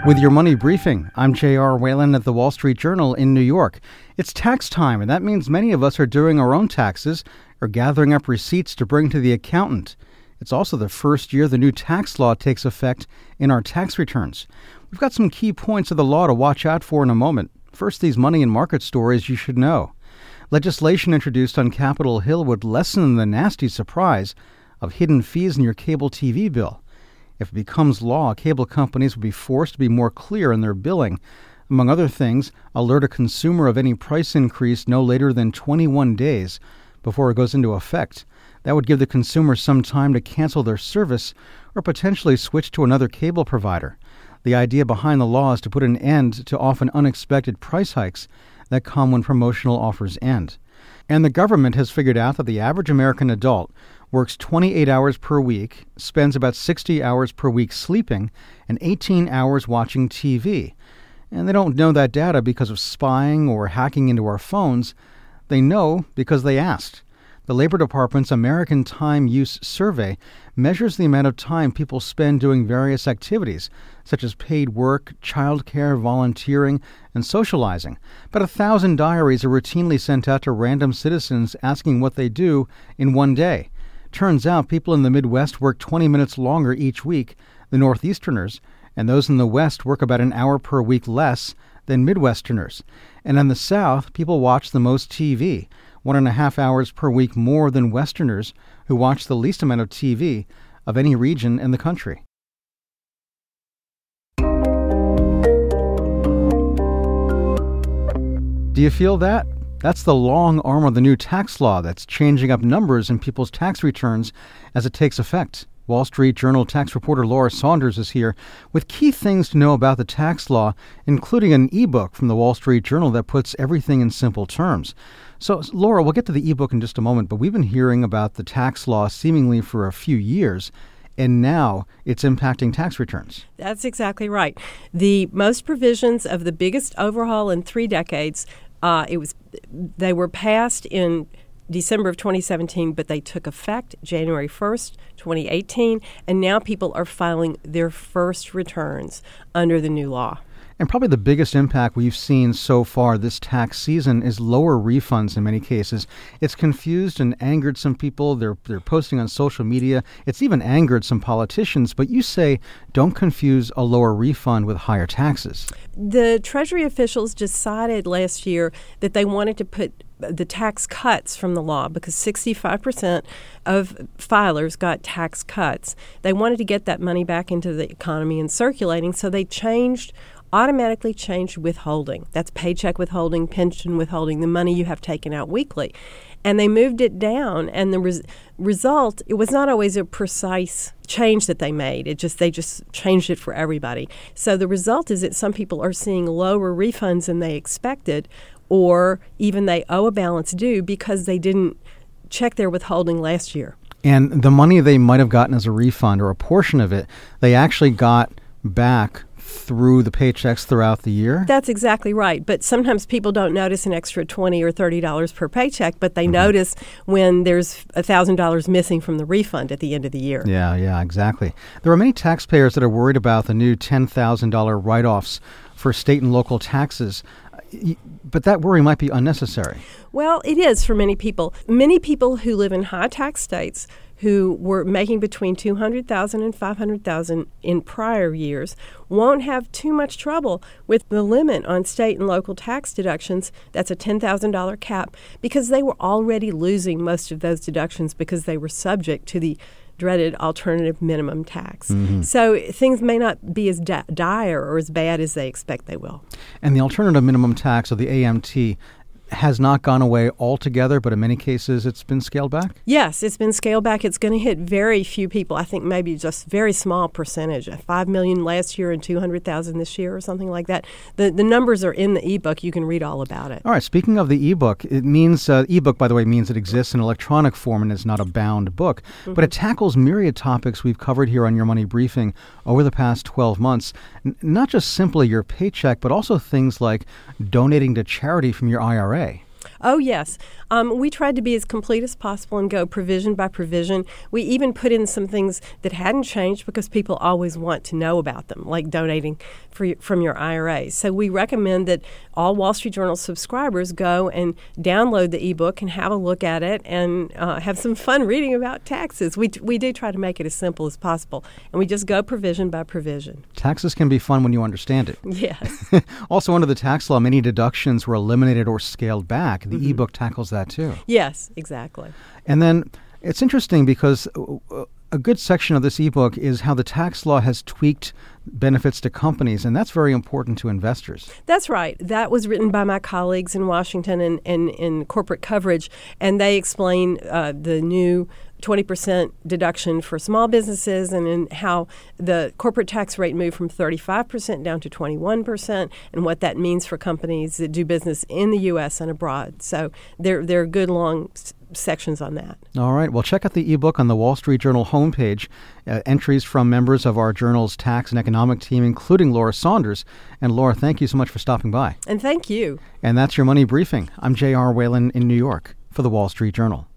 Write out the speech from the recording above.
With your money briefing, I'm J.R. Whalen at the Wall Street Journal in New York. It's tax time, and that means many of us are doing our own taxes or gathering up receipts to bring to the accountant. It's also the first year the new tax law takes effect in our tax returns. We've got some key points of the law to watch out for in a moment. First, these money and market stories you should know. Legislation introduced on Capitol Hill would lessen the nasty surprise of hidden fees in your cable TV bill. If it becomes law, cable companies will be forced to be more clear in their billing. Among other things, alert a consumer of any price increase no later than 21 days before it goes into effect. That would give the consumer some time to cancel their service or potentially switch to another cable provider. The idea behind the law is to put an end to often unexpected price hikes that come when promotional offers end. And the government has figured out that the average American adult works 28 hours per week, spends about 60 hours per week sleeping, and 18 hours watching TV. And they don't know that data because of spying or hacking into our phones. They know because they asked. The Labor Department's American Time Use Survey measures the amount of time people spend doing various activities, such as paid work, childcare, volunteering, and socializing. About 1,000 diaries are routinely sent out to random citizens asking what they do in one day. Turns out people in the Midwest work 20 minutes longer each week than Northeasterners, and those in the West work about an hour per week less than Midwesterners. And in the South, people watch the most TV, 1.5 hours per week more than Westerners, who watch the least amount of TV of any region in the country. Do you feel that? That's the long arm of the new tax law that's changing up numbers in people's tax returns as it takes effect. Wall Street Journal tax reporter Laura Saunders is here with key things to know about the tax law, including an ebook from the Wall Street Journal that puts everything in simple terms. So, Laura, we'll get to the ebook in just a moment, but we've been hearing about the tax law seemingly for a few years, and now it's impacting tax returns. That's exactly right. The most provisions of the biggest overhaul in 3 decades, they were passed in December of 2017, but they took effect January 1st, 2018, and now people are filing their first returns under the new law. And probably the biggest impact we've seen so far this tax season is lower refunds in many cases. It's confused and angered some people. They're posting on social media. It's even angered some politicians. But you say don't confuse a lower refund with higher taxes. The Treasury officials decided last year that they wanted to put the tax cuts from the law because 65% of filers got tax cuts. They wanted to get that money back into the economy and circulating, so they automatically changed withholding. That's paycheck withholding, pension withholding, the money you have taken out weekly. And they moved it down, and the result, it was not always a precise change that they made. They just changed it for everybody. So the result is that some people are seeing lower refunds than they expected, or even they owe a balance due because they didn't check their withholding last year. And the money they might have gotten as a refund, or a portion of it, they actually got back through the paychecks throughout the year? That's exactly right. But sometimes people don't notice an extra $20 or $30 per paycheck, but they notice when there's $1,000 missing from the refund at the end of the year. Yeah, exactly. There are many taxpayers that are worried about the new $10,000 write-offs for state and local taxes. But that worry might be unnecessary. Well, it is for many people. Many people who live in high tax states who were making between $200,000 and $500,000 in prior years won't have too much trouble with the limit on state and local tax deductions. That's a $10,000 cap because they were already losing most of those deductions because they were subject to the dreaded alternative minimum tax. Mm-hmm. So things may not be as dire or as bad as they expect they will. And the alternative minimum tax, or the AMT, has not gone away altogether, but in many cases it's been scaled back? Yes, it's been scaled back. It's going to hit very few people. I think maybe just very small percentage. 5 million last year and 200,000 this year or something like that. The numbers are in the ebook. You can read all about it. All right. Speaking of the ebook, it means ebook, by the way, means it exists in electronic form and is not a bound book. Mm-hmm. But it tackles myriad topics we've covered here on Your Money Briefing over the past 12 months. Not just simply your paycheck, but also things like donating to charity from your IRA. Oh, yes. We tried to be as complete as possible and go provision by provision. We even put in some things that hadn't changed because people always want to know about them, like donating from your IRA. So we recommend that all Wall Street Journal subscribers go and download the ebook and have a look at it and have some fun reading about taxes. We do try to make it as simple as possible, and we just go provision by provision. Taxes can be fun when you understand it. Yes. Also, under the tax law, many deductions were eliminated or scaled back. The ebook tackles that too. Yes, exactly. And then it's interesting because a good section of this ebook is how the tax law has tweaked benefits to companies, and that's very important to investors. That's right. That was written by my colleagues in Washington and in corporate coverage, and they explain the new 20% deduction for small businesses and in how the corporate tax rate moved from 35% down to 21% and what that means for companies that do business in the U.S. and abroad. So there are good long sections on that. All right. Well, check out the ebook on the Wall Street Journal homepage. Entries from members of our journal's tax and economic team, including Laura Saunders. And Laura, thank you so much for stopping by. And thank you. And that's your Money Briefing. I'm J.R. Whalen in New York for the Wall Street Journal.